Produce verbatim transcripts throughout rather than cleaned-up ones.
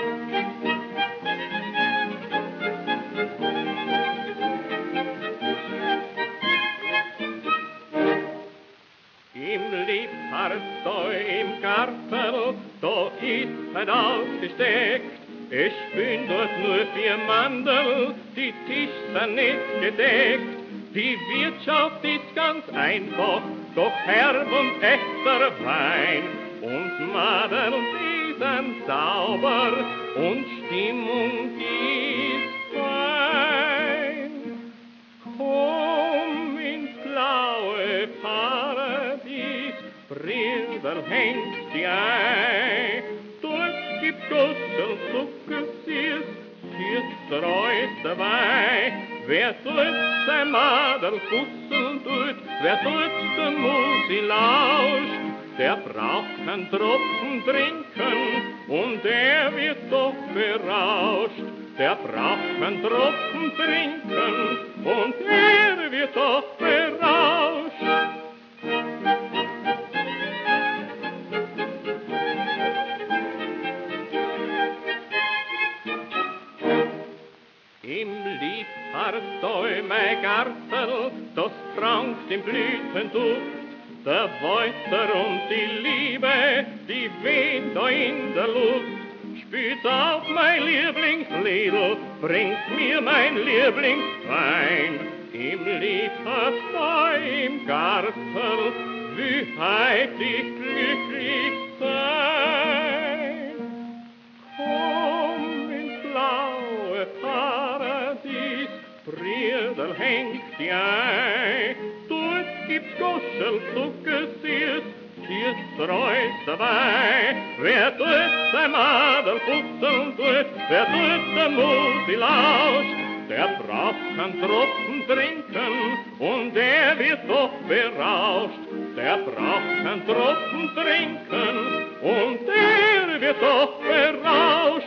Im Liebharz, da im Garten, da ist ein ausgesteckt. Ich bin dort nur vier Mandel, die Tische sind nicht gedeckt. Die Wirtschaft ist ganz einfach, doch herb und echter Wein. Und Madel, die sind sauber und Stimmung ist fein. Komm ins blaue Paradies, Brüder, hängt die ein. Dort gibt's Gussel, Zucker, Süß, Süß, Reus dabei. Wer tut sein Madel fusseln tut, wer tut der Musi lauscht, der braucht keinen Tropfen trinken und der wird doch berauscht. Der braucht keinen Tropfen trinken und der wird doch berauscht. Im Liebharz, da mein Gartel, das prangt im Blütenduft. Der Wolter und die Liebe, die weht da in der Luft. Spürt auf mein Lieblingsliedl, bringt mir mein Lieblingswein. Im Liebharz, da im Gartel, wie heit ich glücklich sein. Komm ins blaue Paradies, Brüder, hängt die ein. Dort gibt's Goschel, Zucker, Süß, Süß, Reus dabei. Wer tut sein Madel fusseln tut, wer tut der Musi lauscht, der braucht keinen Tropfen trinken und der wird doch berauscht. Der braucht keinen Tropfen trinken und der wird doch berauscht.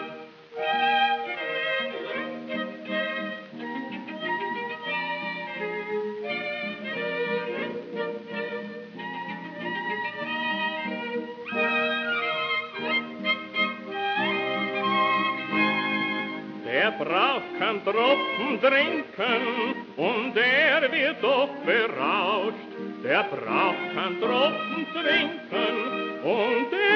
Der braucht keinen Tropfen trinken und der wird doch berauscht. Der braucht keinen Tropfen trinken und der